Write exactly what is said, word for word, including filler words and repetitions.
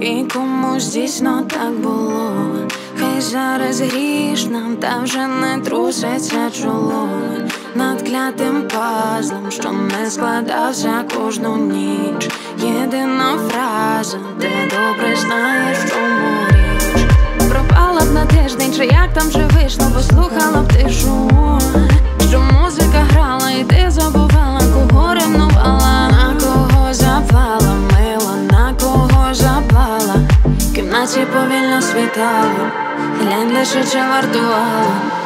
і комусь дійсно так було. Хай зараз грішна, та вже не труситься чоло над клятим пазлом, що не складався кожну ніч. Єдина фраза, ти добре знаєш, в чому річ. Пропала б на тиждень, чи як там же вийшло, послухала б тишу, що музика грала і ти забувала, кого ревнувала, на кого запала, мила, на кого запала. В кімнаті повільно світало, глянь лише чи вартувало.